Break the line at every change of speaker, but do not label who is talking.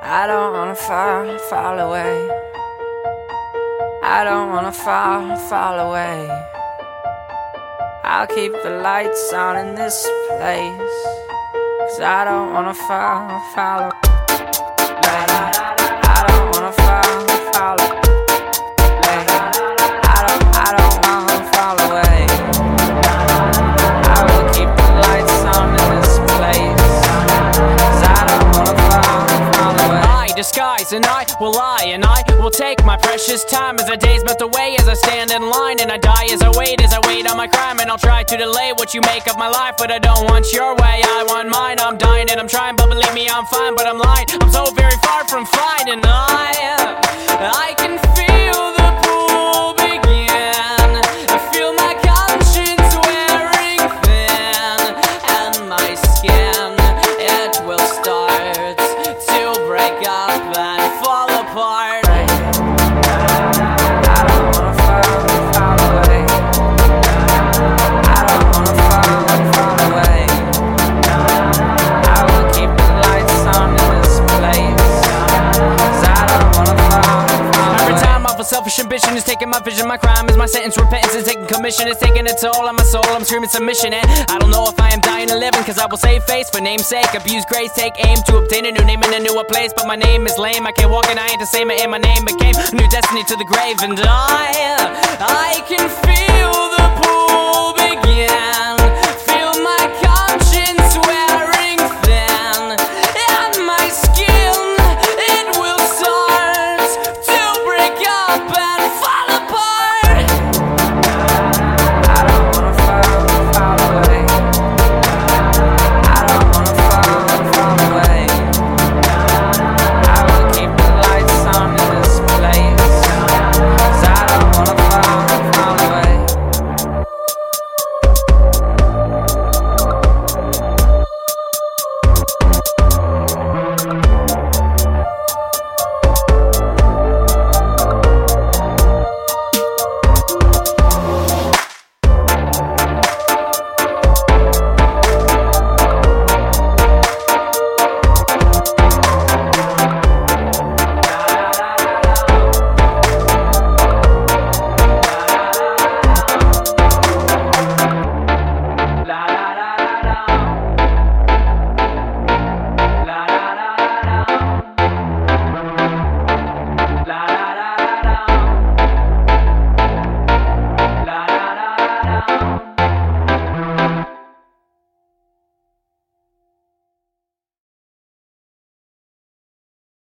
I don't wanna fall, fall away. I don't wanna fall, fall away. I'll keep the lights on in this place, 'cause I don't wanna fall, fall away. I don't wanna fall, fall away. I don't wanna fall away. I will keep the lights on in this place, 'cause I don't wanna fall away.
I disguise and I will lie, and I will take my precious time as the days melt away, as I stand in line and I die as I wait on my crime. And I'll try to delay what you make of my life, but I don't want your way, I want mine. I'm dying and I'm trying, but believe me I'm fine, but I'm lying. I'm so very far from fine, and I can feel the pool begin. I feel my conscience wearing thin, and my skin, it will start to break up and fall apart.
I don't wanna fall, fall away. I don't wanna fall, fall away. I will keep the lights on in this place, 'cause I don't wanna fall, fall away.
Every time I feel selfish ambition is taking my vision. My crime is my sentence, repentance is taking commission. It's taking a toll on my soul, I'm screaming submission. And I don't know if I am dying or living, 'cause I will save face for name's sake. Abuse grace, take aim to obtain a new name in a newer place. But my name is lame, I can't walk and I ain't the same, and my name became a new destiny to the grave. And I can feel